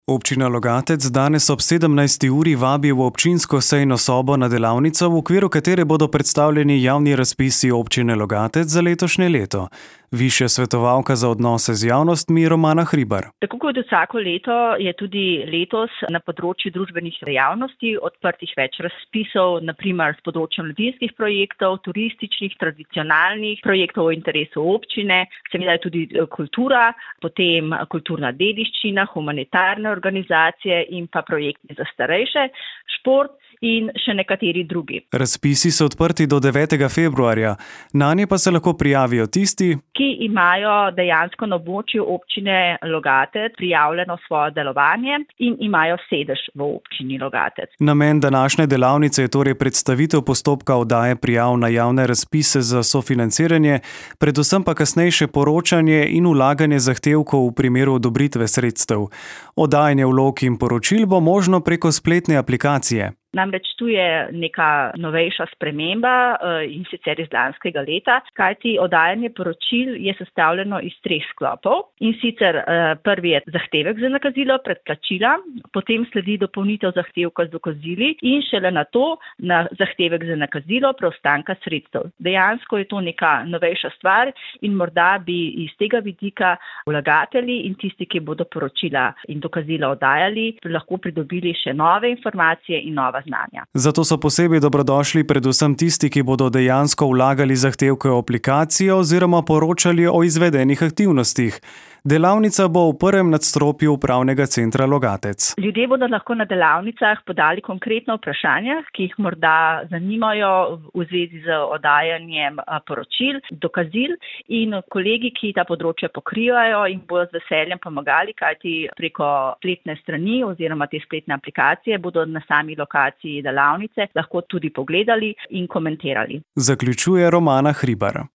Občina Logatec danes ob 17. uri vabi v občinsko sejno sobo na delavnico, v okviru katere bodo predstavljeni javni razpisi občine Logatec za letošnje leto. Višja svetovalka za odnose z javnostmi Romana Hribar. Tako kot vsako leto je tudi letos na področju družbenih dejavnosti odprtih več razpisov, naprimer s področja mladinskih projektov, turističnih, tradicionalnih projektov v interesu občine, seveda je tudi kultura, potem kulturna dediščina, humanitarne organizacije in pa projekti za starejše, šport in še nekateri drugi. Razpisi so odprti do 9. februarja, nanje pa se lahko prijavijo tisti, ki imajo dejansko na območju občine Logatec prijavljeno svoje delovanje in imajo sedež v občini Logatec. Namen današnje delavnice je torej predstavitev postopka oddaje prijav na javne razpise za sofinanciranje, predvsem pa kasnejše poročanje in vlaganje zahtevkov v primeru odobritve sredstev. Oddajanje vlog in poročil bo možno preko spletne aplikacije. Namreč tu je neka novejša sprememba in sicer iz lanskega leta, kajti oddajanje poročil je sestavljeno iz 3 sklopov. In sicer prvi je zahtevek za nakazilo predplačila, potem sledi dopolnitev zahtevka z dokazili in šele nato na zahtevek za nakazilo preostanka sredstev. Dejansko je to neka novejša stvar in morda bi iz tega vidika vlagatelji in tisti, ki bodo poročila in dokazila oddajali, lahko pridobili še nove informacije in nova znanja. Zato so posebej dobrodošli predvsem tisti, ki bodo dejansko vlagali zahtevke v aplikacijo oziroma poročali o izvedenih aktivnostih. Delavnica bo v prvem nadstropju Upravnega centra Logatec. Ljudje bodo lahko na delavnicah podali konkretna vprašanja, ki jih morda zanimajo v zvezi z oddajanjem poročil, dokazil in kolegi, ki ta področja pokrivajo in bodo z veseljem pomagali, kajti preko spletne strani oziroma te spletne aplikacije bodo na sami lokaciji delavnice lahko tudi pogledali in komentirali. Zaključuje Romana Hribar.